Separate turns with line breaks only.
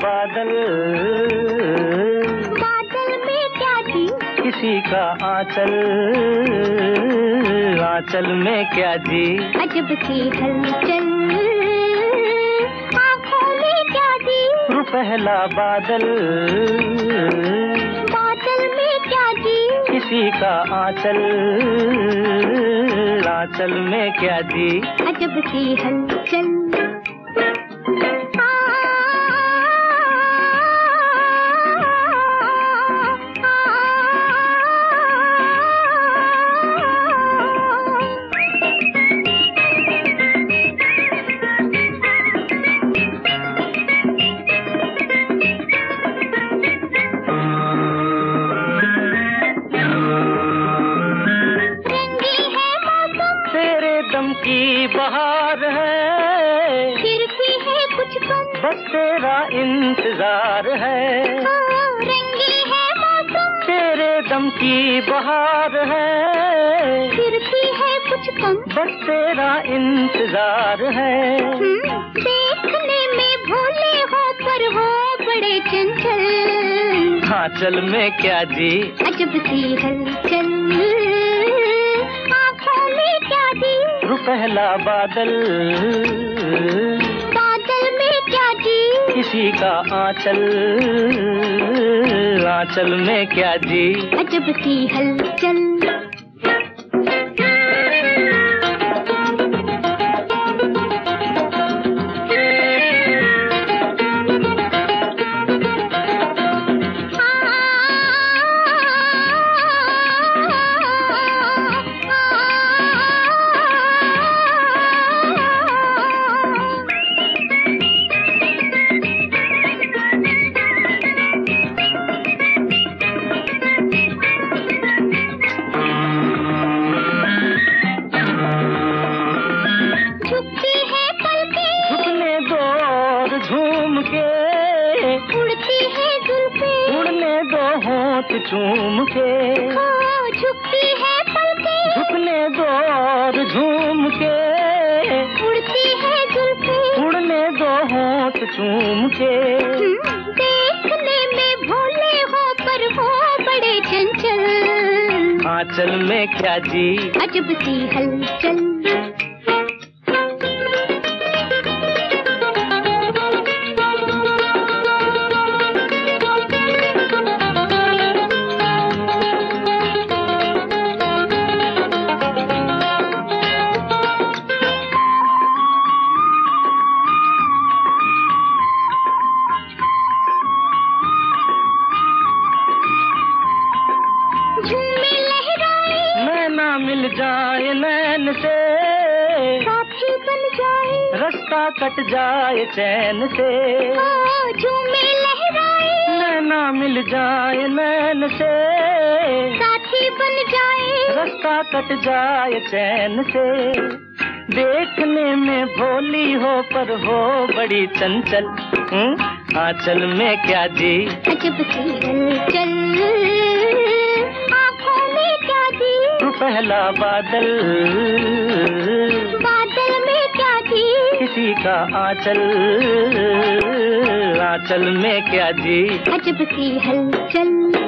बादल,
बादल में क्या जी?
किसी का आंचल, आंचल में क्या जी?
अजब सी हलचल, आँखों में क्या जी?
पहला बादल,
बादल में क्या जी?
किसी का आंचल, आंचल में क्या जी?
अजब सी हलचल।
दम की बहार है,
फिर भी है कुछ कम,
बस तेरा इंतजार है।
रंगी है मौसम,
तेरे दम की बहार है,
फिर भी है कुछ कम,
बस तेरा इंतजार है।
देखने में भोले हो पर हो बड़े चंचल,
आंचल में क्या जी?
अजब सी हलचल, आँखों में क्या जी?
पहला बादल,
बादल में क्या जी?
किसी का आंचल, आंचल में क्या जी?
अजब सी हलचल।
झूम के
उड़ती है जुल्फें,
उड़ने दो होंठ चूम के,
झुकती है पलकें,
झुकने दो और झूम के,
उड़ती है जुल्फें,
उड़ने दो होंठ चूम के।
देखने में भोले हो पर हो बड़े चंचल,
आंचल में क्या जी?
अजब सी हलचल।
नैना मिल जाए नैन से,
साथी बन जाए,
रास्ता कट जाए चैन से।
झूमे लहराए,
नैना मिल जाए नैन से,
साथी बन जाए,
रास्ता कट जाए चैन से। देखने में भोली हो पर हो बड़ी चंचल, आंचल में क्या जी?
अजब सी हलचल, आँखों में क्या जी?
पहला बादल,
बादल में क्या जी?
किसी का आंचल, आंचल में क्या जी?
अजब सी हलचल।